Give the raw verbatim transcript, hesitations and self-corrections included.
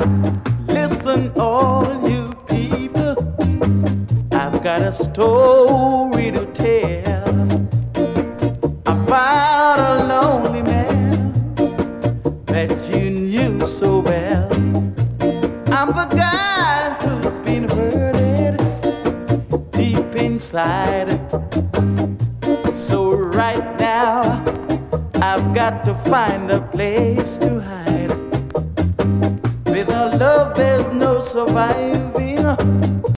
Listen, all you people, I've got a story to tell about a lonely man that you knew so well. I'm the guy who's been hurted deep inside. So right now, I've got to find a place to hide. Without love, there's no surviving.